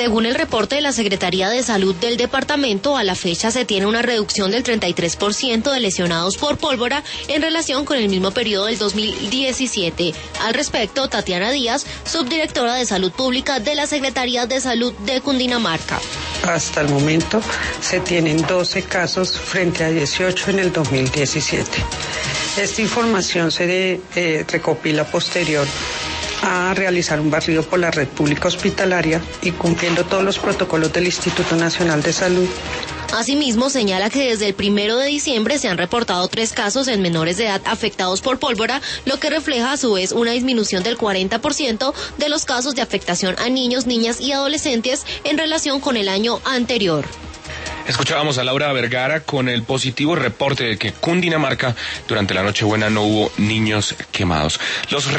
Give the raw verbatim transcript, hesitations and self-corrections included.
Según el reporte de la Secretaría de Salud del departamento, a la fecha se tiene una reducción del treinta y tres por ciento de lesionados por pólvora en relación con el mismo periodo del dos mil diecisiete. Al respecto, Tatiana Díaz, subdirectora de Salud Pública de la Secretaría de Salud de Cundinamarca. Hasta el momento se tienen doce casos frente a dieciocho en el dos mil diecisiete. Esta información se eh, recopila posterior a realizar un barrido por la red pública hospitalaria y cumpliendo todos los protocolos del Instituto Nacional de Salud. Asimismo, señala que desde el primero de diciembre se han reportado tres casos en menores de edad afectados por pólvora, lo que refleja a su vez una disminución del cuarenta por ciento de los casos de afectación a niños, niñas y adolescentes en relación con el año anterior. Escuchábamos a Laura Vergara con el positivo reporte de que Cundinamarca durante la Nochebuena no hubo niños quemados. Los